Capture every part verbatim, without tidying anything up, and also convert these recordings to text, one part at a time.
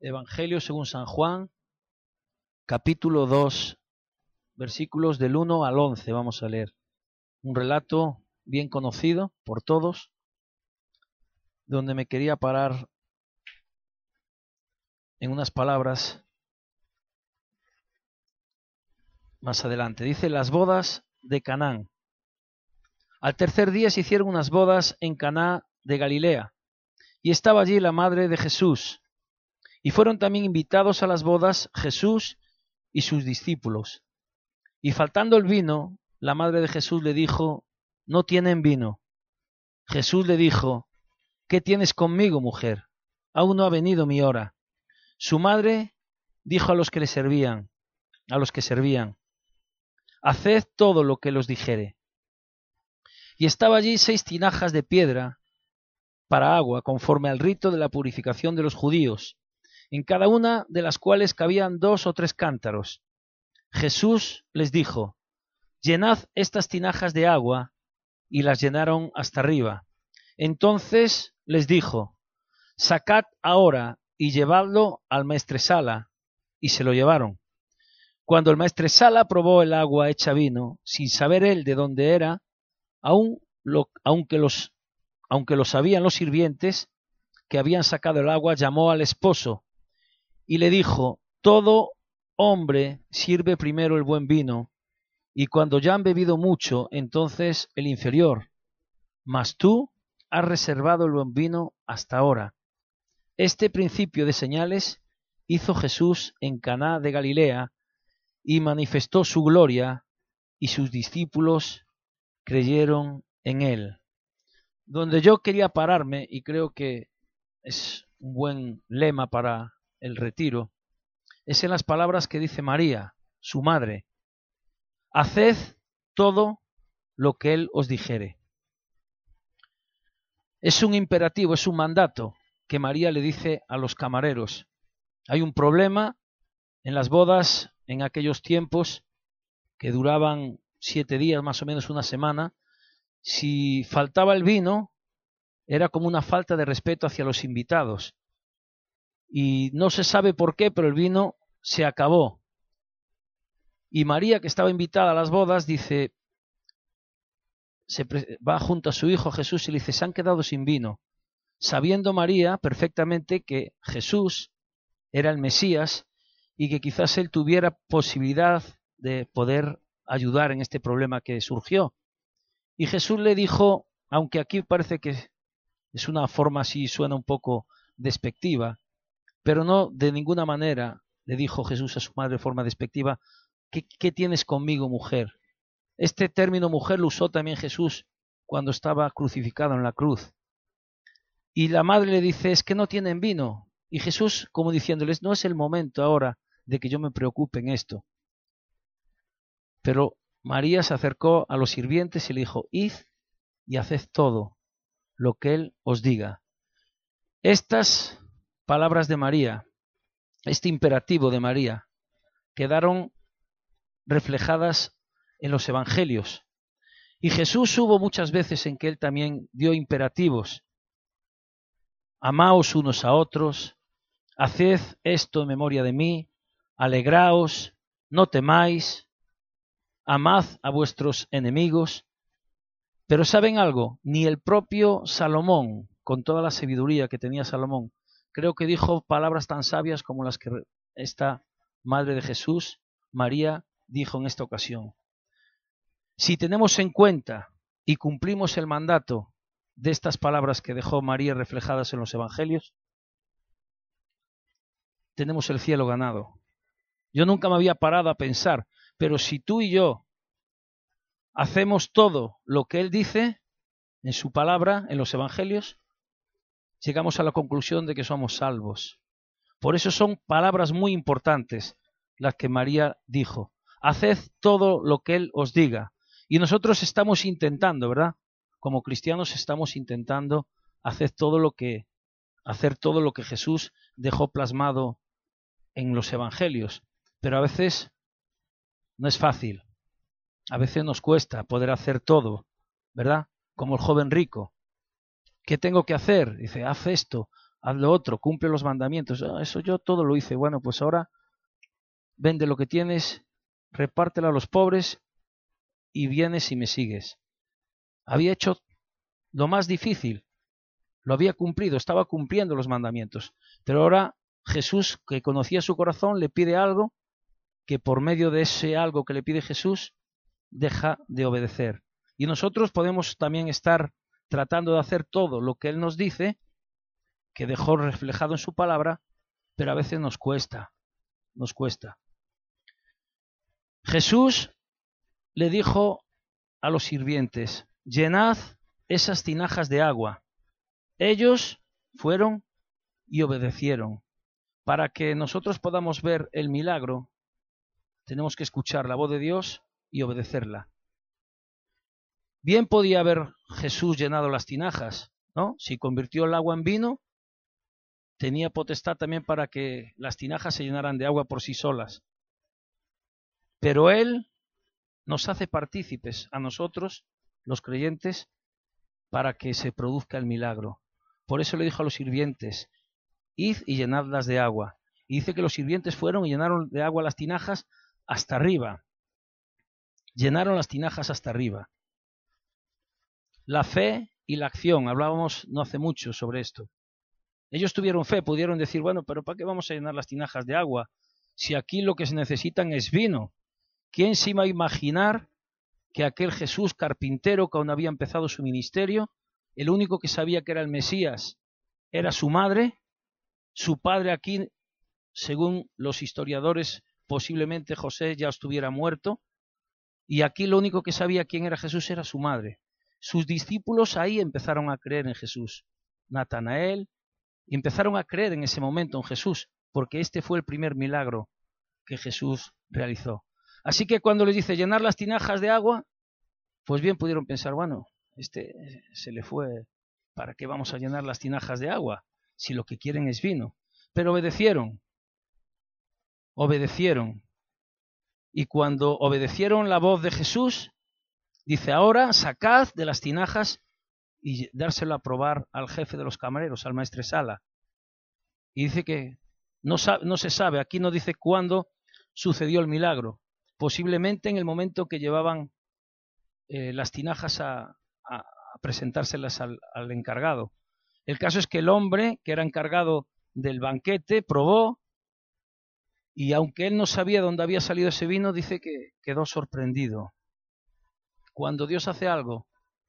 Evangelio según San Juan, capítulo dos, versículos del uno al once, vamos a leer. Un relato bien conocido por todos, donde me quería parar en unas palabras más adelante. Dice, las bodas de Canaán. Al tercer día se hicieron unas bodas en Caná de Galilea, y estaba allí la madre de Jesús. Y fueron también invitados a las bodas Jesús y sus discípulos. Y faltando el vino, la madre de Jesús le dijo, no tienen vino. Jesús le dijo, ¿qué tienes conmigo, mujer? Aún no ha venido mi hora. Su madre dijo a los que le servían, a los que servían, haced todo lo que los dijere. Y estaba allí seis tinajas de piedra para agua, conforme al rito de la purificación de los judíos, en cada una de las cuales cabían dos o tres cántaros. Jesús les dijo, llenad estas tinajas de agua, y las llenaron hasta arriba. Entonces les dijo, sacad ahora y llevadlo al maestresala, y se lo llevaron. Cuando el maestresala probó el agua hecha vino, sin saber él de dónde era, aun lo, aunque, los, aunque lo sabían los sirvientes que habían sacado el agua, llamó al esposo, y le dijo, todo hombre sirve primero el buen vino, y cuando ya han bebido mucho, entonces el inferior. Mas tú has reservado el buen vino hasta ahora. Este principio de señales hizo Jesús en Caná de Galilea, y manifestó su gloria, y sus discípulos creyeron en él. Donde yo quería pararme, y creo que es un buen lema para el retiro, es en las palabras que dice María, su madre. Haced todo lo que él os dijere. Es un imperativo, es un mandato que María le dice a los camareros. Hay un problema en las bodas en aquellos tiempos que duraban siete días, más o menos una semana. Si faltaba el vino, era como una falta de respeto hacia los invitados. Y no se sabe por qué, pero el vino se acabó. Y María, que estaba invitada a las bodas, dice, se va junto a su hijo Jesús y le dice, se han quedado sin vino. Sabiendo María perfectamente que Jesús era el Mesías y que quizás él tuviera posibilidad de poder ayudar en este problema que surgió. Y Jesús le dijo, aunque aquí parece que es una forma así, suena un poco despectiva, pero no de ninguna manera le dijo Jesús a su madre de forma despectiva, ¿qué, qué tienes conmigo, mujer? Este término mujer lo usó también Jesús cuando estaba crucificado en la cruz. Y la madre le dice, es que no tienen vino. Y Jesús, como diciéndoles, no es el momento ahora de que yo me preocupe en esto. Pero María se acercó a los sirvientes y le dijo, id y haced todo lo que él os diga. Estas palabras de María, este imperativo de María, quedaron reflejadas en los evangelios. Y Jesús hubo muchas veces en que él también dio imperativos. Amaos unos a otros, haced esto en memoria de mí, alegraos, no temáis, amad a vuestros enemigos. Pero ¿saben algo? Ni el propio Salomón, con toda la sabiduría que tenía Salomón, creo que dijo palabras tan sabias como las que esta madre de Jesús, María, dijo en esta ocasión. Si tenemos en cuenta y cumplimos el mandato de estas palabras que dejó María reflejadas en los evangelios, tenemos el cielo ganado. Yo nunca me había parado a pensar, pero si tú y yo hacemos todo lo que él dice en su palabra, en los evangelios, llegamos a la conclusión de que somos salvos. Por eso son palabras muy importantes las que María dijo. Haced todo lo que él os diga. Y nosotros estamos intentando, ¿verdad? Como cristianos estamos intentando hacer todo lo que, hacer todo lo que Jesús dejó plasmado en los evangelios. Pero a veces no es fácil. A veces nos cuesta poder hacer todo, ¿verdad? Como el joven rico. ¿Qué tengo que hacer? Dice, haz esto. haz lo otro, cumple los mandamientos. Ah, eso yo todo lo hice. Bueno, pues ahora vende lo que tienes, repártelo a los pobres y vienes y me sigues. Había hecho lo más difícil, lo había cumplido, estaba cumpliendo los mandamientos. Pero ahora Jesús, que conocía su corazón, le pide algo que por medio de ese algo que le pide Jesús, deja de obedecer. Y nosotros podemos también estar tratando de hacer todo lo que Él nos dice, que dejó reflejado en su palabra, pero a veces nos cuesta, nos cuesta. Jesús le dijo a los sirvientes, llenad esas tinajas de agua. Ellos fueron y obedecieron. Para que nosotros podamos ver el milagro, tenemos que escuchar la voz de Dios y obedecerla. Bien podía haber Jesús llenado las tinajas, ¿no? Si convirtió el agua en vino, tenía potestad también para que las tinajas se llenaran de agua por sí solas. Pero Él nos hace partícipes a nosotros, los creyentes, para que se produzca el milagro. Por eso le dijo a los sirvientes, id y llenadlas de agua. Y dice que los sirvientes fueron y llenaron de agua las tinajas hasta arriba. Llenaron las tinajas hasta arriba. La fe y la acción, hablábamos no hace mucho sobre esto. Ellos tuvieron fe, pudieron decir, bueno, pero ¿para qué vamos a llenar las tinajas de agua? Si aquí lo que se necesitan es vino. ¿Quién se iba a imaginar que aquel Jesús carpintero, que aún había empezado su ministerio, el único que sabía que era el Mesías, era su madre? Su padre aquí, según los historiadores, posiblemente José ya estuviera muerto, y aquí lo único que sabía quién era Jesús era su madre. Sus discípulos ahí empezaron a creer en Jesús, Natanael, y empezaron a creer en ese momento en Jesús, porque este fue el primer milagro que Jesús realizó. Así que cuando les dice llenar las tinajas de agua, pues bien pudieron pensar, bueno, este se le fue, ¿para qué vamos a llenar las tinajas de agua? Si lo que quieren es vino. Pero obedecieron, obedecieron. Y cuando obedecieron la voz de Jesús, dice, ahora sacad de las tinajas y dárselo a probar al jefe de los camareros, al maestresala. Y dice que no, no se sabe, aquí no dice cuándo sucedió el milagro. Posiblemente en el momento que llevaban eh, las tinajas a, a, a presentárselas al, al encargado. El caso es que el hombre que era encargado del banquete probó, y aunque él no sabía dónde había salido ese vino, dice que quedó sorprendido. Cuando Dios hace algo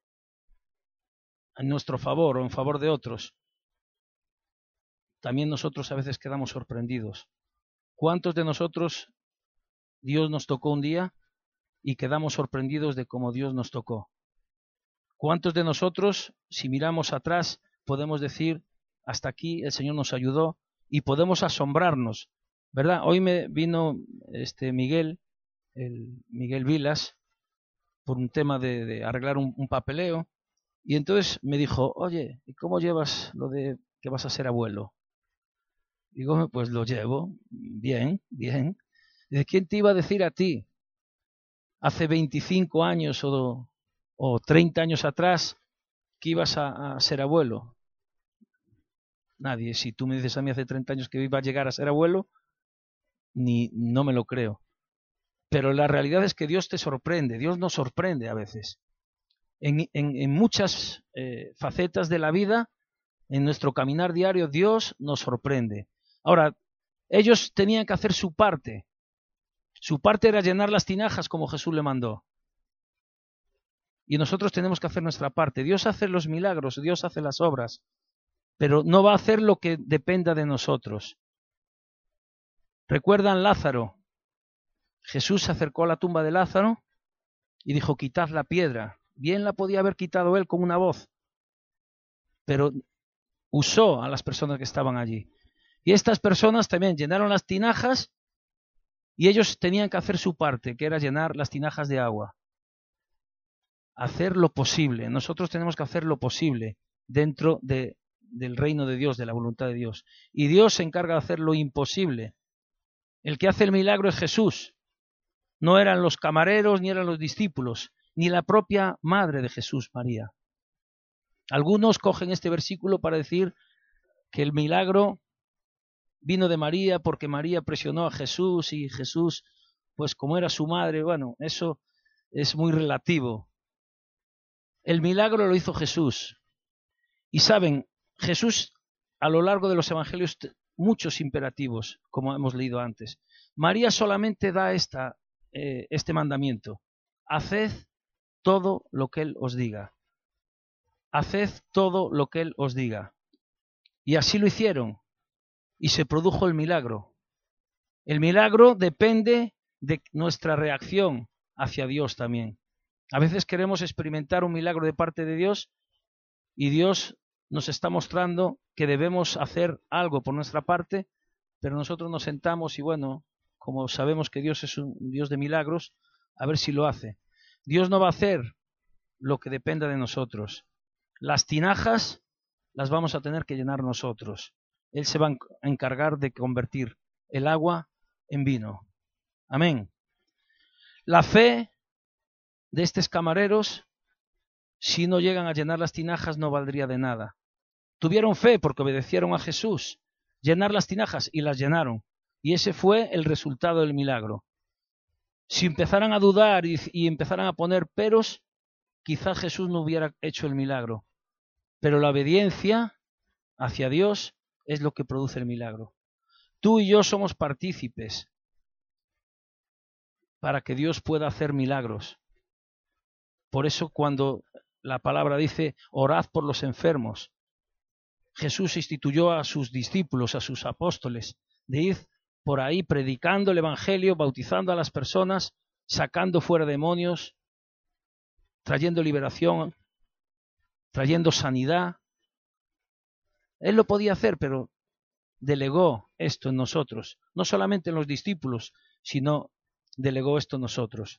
en nuestro favor o en favor de otros, también nosotros a veces quedamos sorprendidos. ¿Cuántos de nosotros Dios nos tocó un día y quedamos sorprendidos de cómo Dios nos tocó? ¿Cuántos de nosotros, si miramos atrás, podemos decir, hasta aquí el Señor nos ayudó, y podemos asombrarnos, ¿verdad? Hoy me vino este Miguel, el Miguel Vilas, por un tema de, de arreglar un, un papeleo, y entonces me dijo, oye, ¿y cómo llevas lo de que vas a ser abuelo? Digo, pues lo llevo, bien, bien. ¿De quién te iba a decir a ti, hace veinticinco años o, o treinta años atrás, que ibas a, a ser abuelo? Nadie. Si tú me dices a mí hace treinta años que iba a llegar a ser abuelo, ni no me lo creo. Pero la realidad es que Dios te sorprende, Dios nos sorprende a veces. En, en, en muchas eh, facetas de la vida, en nuestro caminar diario, Dios nos sorprende. Ahora, ellos tenían que hacer su parte. Su parte era llenar las tinajas como Jesús le mandó. Y nosotros tenemos que hacer nuestra parte. Dios hace los milagros, Dios hace las obras, pero no va a hacer lo que dependa de nosotros. ¿Recuerdan Lázaro? Jesús se acercó a la tumba de Lázaro y dijo, quitad la piedra. Bien la podía haber quitado él con una voz, pero usó a las personas que estaban allí. Y estas personas también llenaron las tinajas y ellos tenían que hacer su parte, que era llenar las tinajas de agua. Hacer lo posible. Nosotros tenemos que hacer lo posible dentro de, del reino de Dios, de la voluntad de Dios. Y Dios se encarga de hacer lo imposible. El que hace el milagro es Jesús. No eran los camareros, ni eran los discípulos, ni la propia madre de Jesús, María. Algunos cogen este versículo para decir que el milagro vino de María porque María presionó a Jesús y Jesús, pues como era su madre, bueno, eso es muy relativo. El milagro lo hizo Jesús. Y saben, Jesús a lo largo de los evangelios muchos imperativos, como hemos leído antes. María solamente da esta, eh, este mandamiento: haced todo lo que Él os diga. Haced todo lo que Él os diga. Y así lo hicieron, y se produjo el milagro. El milagro depende de nuestra reacción hacia Dios también. A veces queremos experimentar un milagro de parte de Dios y Dios nos está mostrando que debemos hacer algo por nuestra parte, pero nosotros nos sentamos y bueno, como sabemos que Dios es un Dios de milagros, a ver si lo hace. Dios no va a hacer lo que dependa de nosotros. Las tinajas las vamos a tener que llenar nosotros. Él se va a encargar de convertir el agua en vino. Amén. La fe de estos camareros, si no llegan a llenar las tinajas, no valdría de nada. Tuvieron fe porque obedecieron a Jesús, llenar las tinajas, y las llenaron. Y ese fue el resultado del milagro. Si empezaran a dudar y, y empezaran a poner peros, quizás Jesús no hubiera hecho el milagro. Pero la obediencia hacia Dios es lo que produce el milagro. Tú y yo somos partícipes para que Dios pueda hacer milagros. Por eso cuando la palabra dice, orad por los enfermos, Jesús instituyó a sus discípulos, a sus apóstoles, de ir por ahí predicando el evangelio, bautizando a las personas, sacando fuera demonios, trayendo liberación, trayendo sanidad. Él lo podía hacer, pero delegó esto en nosotros, no solamente en los discípulos, sino delegó esto en nosotros.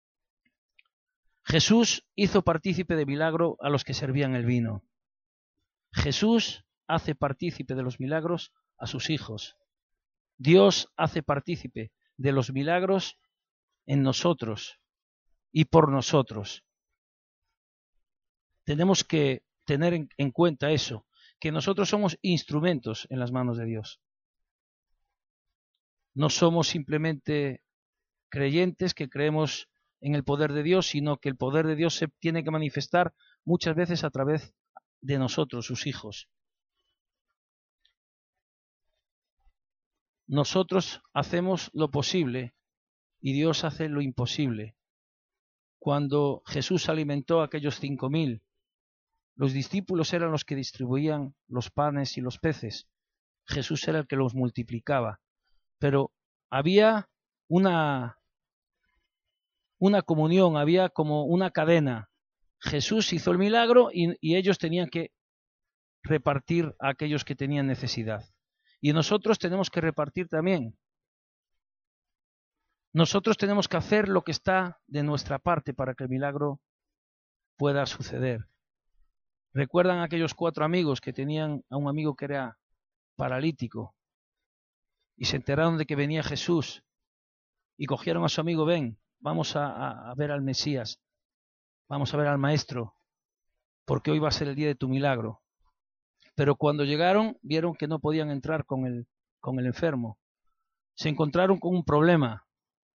Jesús hizo partícipe de milagro a los que servían el vino. Jesús hace partícipe de los milagros a sus hijos. Dios hace partícipe de los milagros en nosotros y por nosotros. Tenemos que tener en, en cuenta eso, que nosotros somos instrumentos en las manos de Dios. No somos simplemente creyentes que creemos en el poder de Dios, sino que el poder de Dios se tiene que manifestar muchas veces a través de nosotros, sus hijos. Nosotros hacemos lo posible y Dios hace lo imposible. Cuando Jesús alimentó a aquellos cinco mil, los discípulos eran los que distribuían los panes y los peces. Jesús era el que los multiplicaba. Pero había una, una comunión, había como una cadena. Jesús hizo el milagro y, y ellos tenían que repartir a aquellos que tenían necesidad. Y nosotros tenemos que repartir también. Nosotros tenemos que hacer lo que está de nuestra parte para que el milagro pueda suceder. ¿Recuerdan aquellos cuatro amigos que tenían a un amigo que era paralítico y se enteraron de que venía Jesús y cogieron a su amigo? Ven, vamos a, a, a ver al Mesías, vamos a ver al Maestro, porque hoy va a ser el día de tu milagro. Pero cuando llegaron, vieron que no podían entrar con el, con el enfermo. Se encontraron con un problema.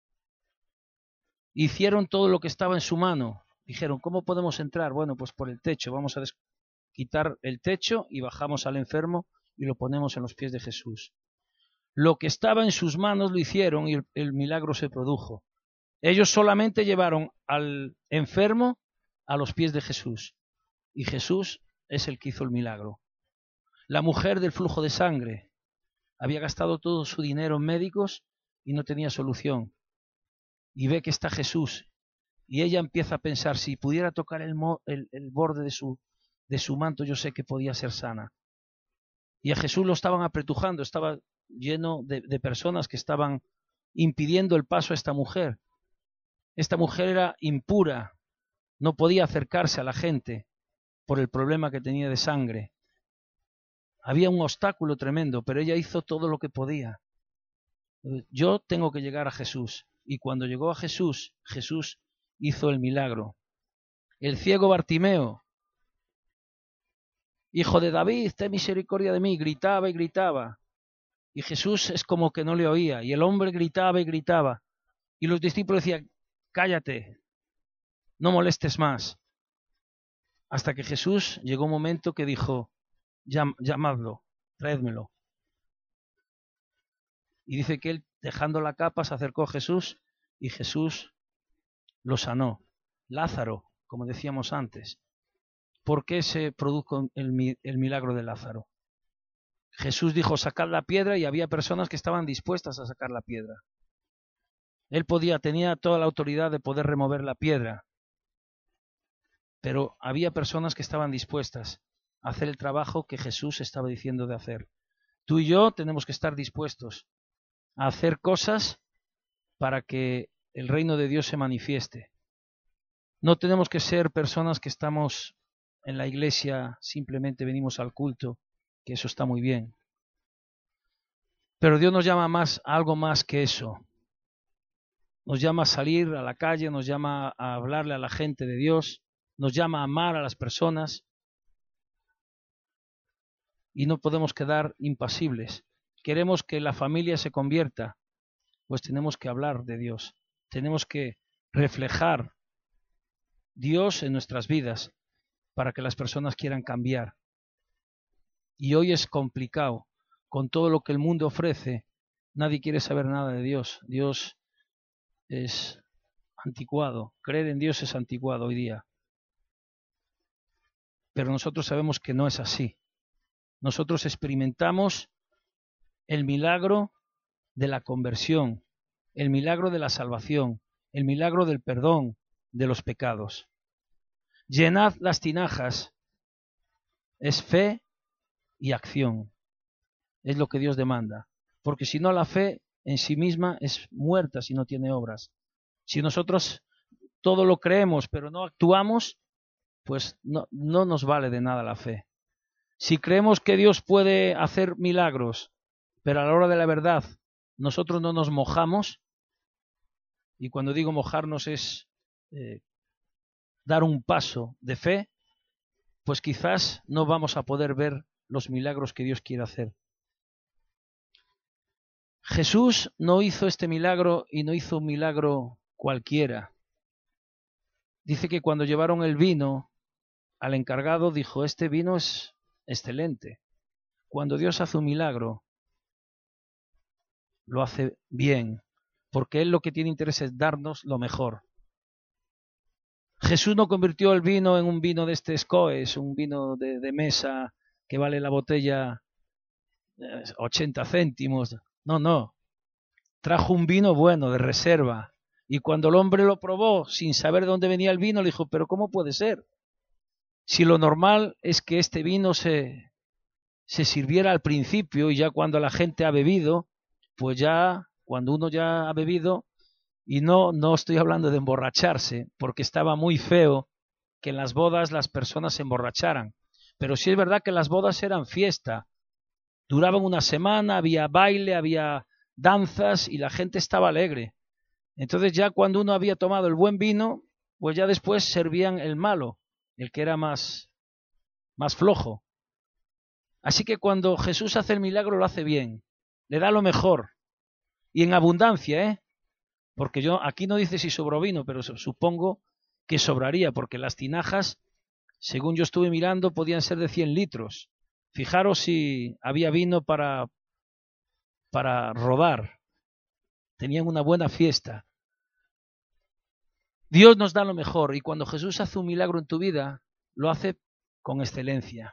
Hicieron todo lo que estaba en su mano. Dijeron, ¿cómo podemos entrar? Bueno, pues por el techo. Vamos a quitar el techo y bajamos al enfermo y lo ponemos en los pies de Jesús. Lo que estaba en sus manos lo hicieron y el, el milagro se produjo. Ellos solamente llevaron al enfermo a los pies de Jesús. Y Jesús es el que hizo el milagro. La mujer del flujo de sangre había gastado todo su dinero en médicos y no tenía solución. Y ve que está Jesús. Y ella empieza a pensar, si pudiera tocar el, mo, el, el borde de su, de su manto, yo sé que podía ser sana. Y a Jesús lo estaban apretujando, estaba lleno de, de personas que estaban impidiendo el paso a esta mujer. Esta mujer era impura, no podía acercarse a la gente por el problema que tenía de sangre. Había un obstáculo tremendo, pero ella hizo todo lo que podía. Yo tengo que llegar a Jesús. Y cuando llegó a Jesús, Jesús hizo el milagro. El ciego Bartimeo Hijo de David, ten misericordia de mí, gritaba y gritaba. Y Jesús es como que no le oía, y el hombre gritaba y gritaba. Y los discípulos decían, cállate, no molestes más. Hasta que Jesús llegó un momento que dijo, Llam, llamadlo, traédmelo. Y dice que él, dejando la capa, se acercó a Jesús y Jesús lo sanó. Lázaro, como decíamos antes. ¿Por qué se produjo el, el milagro de Lázaro? Jesús dijo, sacad la piedra, y había personas que estaban dispuestas a sacar la piedra. Él podía, tenía toda la autoridad de poder remover la piedra, pero había personas que estaban dispuestas a hacer el trabajo que Jesús estaba diciendo de hacer. Tú y yo tenemos que estar dispuestos a hacer cosas para que el reino de Dios se manifieste. No tenemos que ser personas que estamos en la iglesia, simplemente venimos al culto, que eso está muy bien. Pero Dios nos llama más a algo más que eso. Nos llama a salir a la calle, nos llama a hablarle a la gente de Dios, nos llama a amar a las personas, y no podemos quedar impasibles. Queremos que la familia se convierta, pues tenemos que hablar de Dios, tenemos que reflejar Dios en nuestras vidas para que las personas quieran cambiar. Y hoy es complicado, con todo lo que el mundo ofrece, nadie quiere saber nada de Dios. Dios es anticuado, creer en Dios es anticuado hoy día. Pero nosotros sabemos que no es así. Nosotros experimentamos el milagro de la conversión, el milagro de la salvación, el milagro del perdón de los pecados. Llenad las tinajas, es fe y acción, es lo que Dios demanda, porque si no, la fe en sí misma es muerta si no tiene obras. Si nosotros todo lo creemos pero no actuamos, pues no, no nos vale de nada la fe. Si creemos que Dios puede hacer milagros, pero a la hora de la verdad nosotros no nos mojamos, y cuando digo mojarnos es eh, dar un paso de fe, pues quizás no vamos a poder ver los milagros que Dios quiere hacer. Jesús no hizo este milagro y no hizo un milagro cualquiera. Dice que cuando llevaron el vino al encargado dijo, este vino es excelente. Cuando Dios hace un milagro, lo hace bien, porque Él lo que tiene interés es darnos lo mejor. Jesús no convirtió el vino en un vino de este Scoes, un vino de, de mesa que vale la botella ochenta céntimos. No, no. Trajo un vino bueno, de reserva. Y cuando el hombre lo probó, sin saber de dónde venía el vino, le dijo, pero ¿cómo puede ser? Si lo normal es que este vino se, se sirviera al principio, y ya cuando la gente ha bebido, pues ya, cuando uno ya ha bebido, y no, no estoy hablando de emborracharse, porque estaba muy feo que en las bodas las personas se emborracharan. Pero sí es verdad que las bodas eran fiesta, duraban una semana, había baile, había danzas y la gente estaba alegre. Entonces ya cuando uno había tomado el buen vino, pues ya después servían el malo, el que era más, más flojo. Así que cuando Jesús hace el milagro lo hace bien, le da lo mejor y en abundancia, ¿eh? Porque yo aquí no dice si sobró vino, pero supongo que sobraría, porque las tinajas, según yo estuve mirando, podían ser de cien litros. Fijaros si había vino para, para rodar. Tenían una buena fiesta. Dios nos da lo mejor, y cuando Jesús hace un milagro en tu vida, lo hace con excelencia.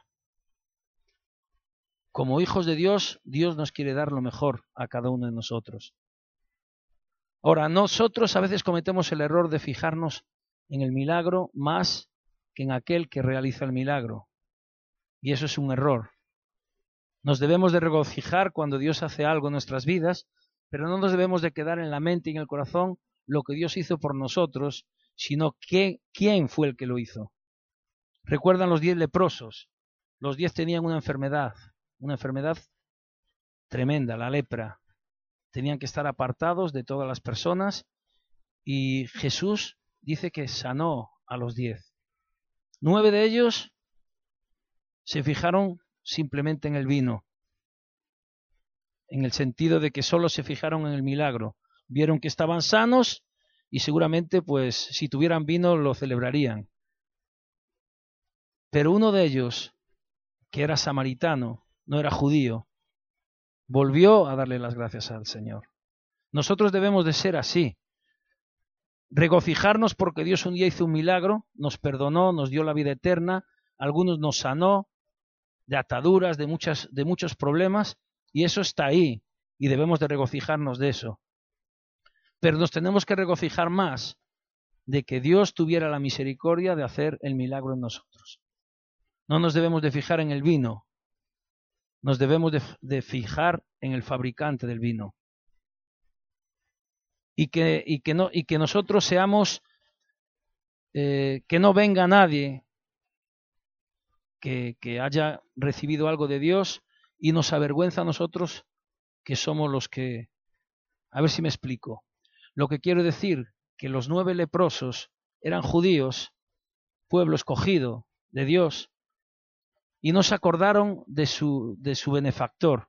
Como hijos de Dios, Dios nos quiere dar lo mejor a cada uno de nosotros. Ahora, nosotros a veces cometemos el error de fijarnos en el milagro más que en aquel que realiza el milagro. Y eso es un error. Nos debemos de regocijar cuando Dios hace algo en nuestras vidas, pero no nos debemos de quedar en la mente y en el corazón lo que Dios hizo por nosotros, sino que, quién fue el que lo hizo. ¿Recuerdan los diez leprosos? Los diez tenían una enfermedad, una enfermedad tremenda, la lepra. Tenían que estar apartados de todas las personas y Jesús dice que sanó a los diez. Nueve de ellos se fijaron simplemente en el vino, en el sentido de que solo se fijaron en el milagro. Vieron que estaban sanos y seguramente, pues, si tuvieran vino lo celebrarían. Pero uno de ellos, que era samaritano, no era judío, volvió a darle las gracias al Señor. Nosotros debemos de ser así. Regocijarnos porque Dios un día hizo un milagro, nos perdonó, nos dio la vida eterna, algunos nos sanó de ataduras, de, muchas, de muchos problemas, y eso está ahí, y debemos de regocijarnos de eso. Pero nos tenemos que regocijar más de que Dios tuviera la misericordia de hacer el milagro en nosotros. No nos debemos de fijar en el vino, nos debemos de, de fijar en el fabricante del vino. Y que, y que, no, y que nosotros seamos, eh, que no venga nadie que, que haya recibido algo de Dios y nos avergüenza a nosotros que somos los que... A ver si me explico. Lo que quiero decir, que los nueve leprosos eran judíos, pueblo escogido de Dios, y no se acordaron de su, de su benefactor.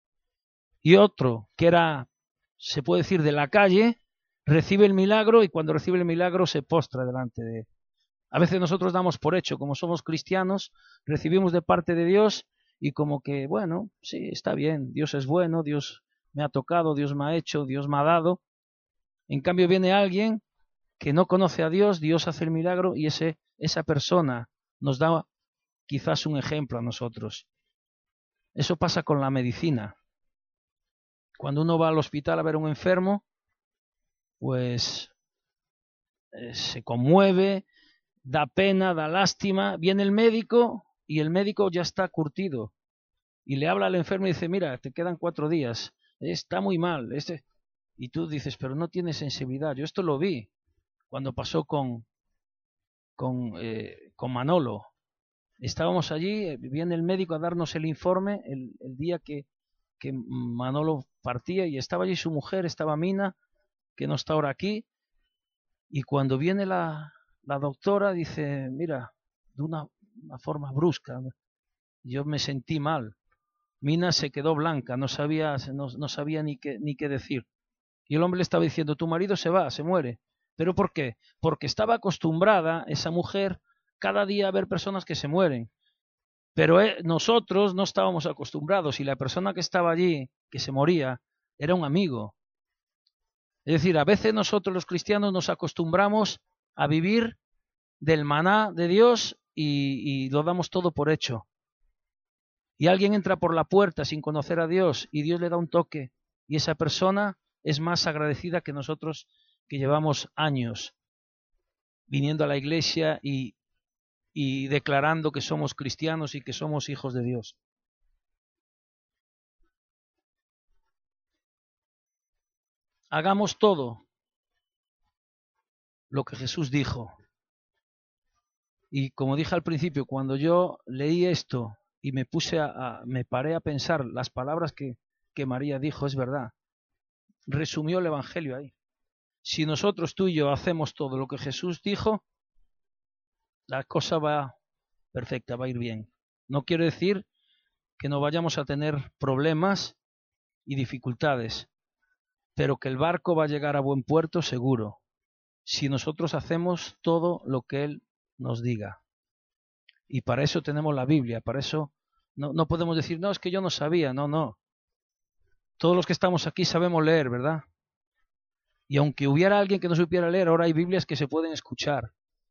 Y otro, que era, se puede decir, de la calle, recibe el milagro y cuando recibe el milagro se postra delante de él. A veces nosotros damos por hecho, como somos cristianos, recibimos de parte de Dios y como que, bueno, sí, está bien, Dios es bueno, Dios me ha tocado, Dios me ha hecho, Dios me ha dado. En cambio viene alguien que no conoce a Dios, Dios hace el milagro y ese, esa persona nos da quizás un ejemplo a nosotros. Eso pasa con la medicina. Cuando uno va al hospital a ver a un enfermo, pues eh, se conmueve, da pena, da lástima, viene el médico y el médico ya está curtido y le habla al enfermo y dice, mira, te quedan cuatro días, está muy mal, este... y tú dices, pero no tiene sensibilidad. Yo esto lo vi cuando pasó con, con, eh, con Manolo. Estábamos allí, viene el médico a darnos el informe el, el día que, que Manolo partía y estaba allí su mujer, estaba Mina, que no está ahora aquí, y cuando viene la, la doctora dice, mira, de una, una forma brusca, yo me sentí mal. Mina se quedó blanca, no sabía, no, no sabía ni qué, ni qué decir. Y el hombre le estaba diciendo, tu marido se va, se muere. ¿Pero por qué? Porque estaba acostumbrada esa mujer cada día a ver personas que se mueren. Pero eh, nosotros no estábamos acostumbrados y la persona que estaba allí, que se moría, era un amigo. Es decir, a veces nosotros los cristianos nos acostumbramos a vivir del maná de Dios y, y lo damos todo por hecho. Y alguien entra por la puerta sin conocer a Dios y Dios le da un toque y esa persona es más agradecida que nosotros que llevamos años viniendo a la iglesia y, y declarando que somos cristianos y que somos hijos de Dios. Hagamos todo lo que Jesús dijo. Y como dije al principio, cuando yo leí esto y me puse a, a me paré a pensar las palabras que, que María dijo, es verdad. Resumió el Evangelio ahí. Si nosotros tú y yo hacemos todo lo que Jesús dijo, la cosa va perfecta, va a ir bien. No quiero decir que no vayamos a tener problemas y dificultades, pero que el barco va a llegar a buen puerto seguro, si nosotros hacemos todo lo que Él nos diga. Y para eso tenemos la Biblia, para eso no, no podemos decir, no, es que yo no sabía, no, no. Todos los que estamos aquí sabemos leer, ¿verdad? Y aunque hubiera alguien que no supiera leer, ahora hay Biblias que se pueden escuchar.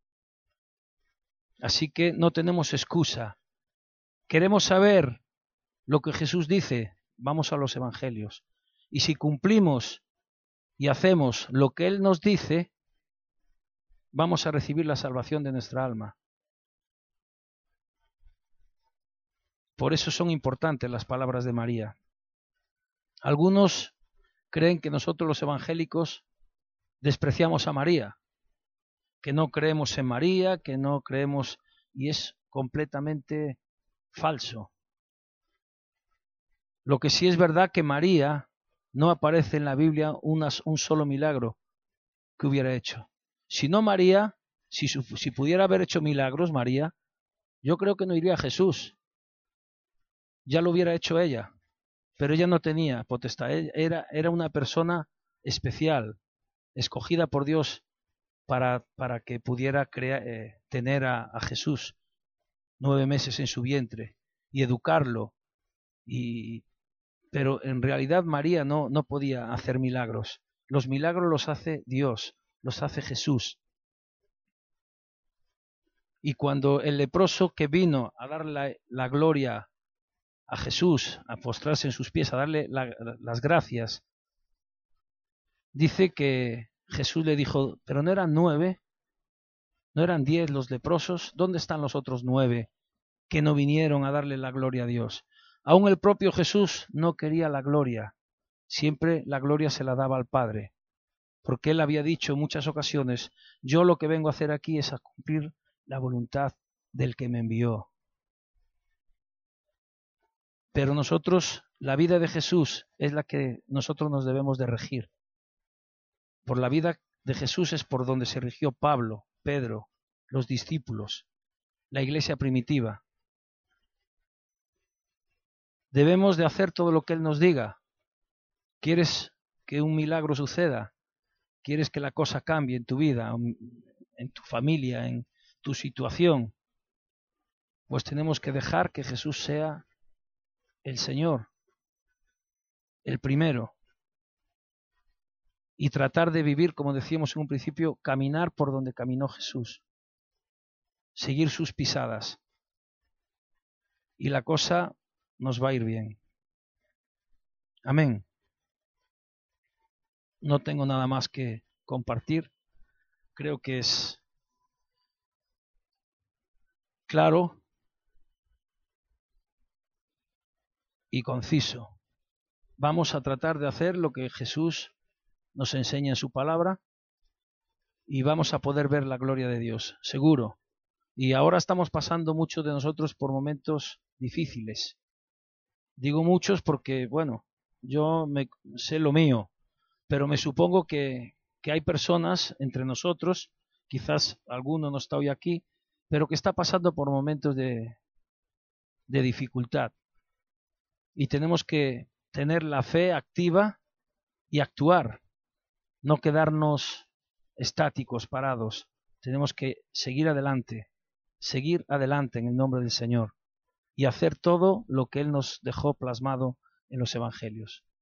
Así que no tenemos excusa. Queremos saber lo que Jesús dice, vamos a los evangelios. Y si cumplimos y hacemos lo que Él nos dice, vamos a recibir la salvación de nuestra alma. Por eso son importantes las palabras de María. Algunos creen que nosotros los evangélicos despreciamos a María, que no creemos en María, que no creemos, y es completamente falso. Lo que sí es verdad que María no aparece en la Biblia unas, un solo milagro que hubiera hecho. Si no María, si, si pudiera haber hecho milagros María, yo creo que no iría a Jesús. ya lo hubiera hecho ella, pero ella no tenía potestad, era, era una persona especial, escogida por Dios para, para que pudiera crear, eh, tener a, a Jesús nueve meses en su vientre y educarlo, y, pero en realidad María no, no podía hacer milagros. Los milagros los hace Dios, los hace Jesús. Y cuando el leproso que vino a darle la, la gloria a Jesús, a postrarse en sus pies, a darle la, las gracias, dice que Jesús le dijo, pero no eran nueve, no eran diez los leprosos, ¿dónde están los otros nueve que no vinieron a darle la gloria a Dios? Aún el propio Jesús no quería la gloria, siempre la gloria se la daba al Padre, porque él había dicho en muchas ocasiones, yo lo que vengo a hacer aquí es a cumplir la voluntad del que me envió. Pero nosotros, la vida de Jesús es la que nosotros nos debemos de regir. Por la vida de Jesús es por donde se rigió Pablo, Pedro, los discípulos, la iglesia primitiva. Debemos de hacer todo lo que Él nos diga. ¿Quieres que un milagro suceda? ¿Quieres que la cosa cambie en tu vida, en tu familia, en tu situación? Pues tenemos que dejar que Jesús sea el Señor, el primero, y tratar de vivir, como decíamos en un principio, caminar por donde caminó Jesús, seguir sus pisadas, y la cosa nos va a ir bien. Amén. No tengo nada más que compartir. Creo que es claro y conciso. Vamos a tratar de hacer lo que Jesús nos enseña en su palabra y vamos a poder ver la gloria de Dios, seguro. Y ahora estamos pasando muchos de nosotros por momentos difíciles. Digo muchos porque, bueno, yo me sé lo mío, pero me supongo que, que hay personas entre nosotros, quizás alguno no está hoy aquí, pero que está pasando por momentos de, de dificultad. Y tenemos que tener la fe activa y actuar, no quedarnos estáticos, parados. Tenemos que seguir adelante, seguir adelante en el nombre del Señor y hacer todo lo que Él nos dejó plasmado en los Evangelios.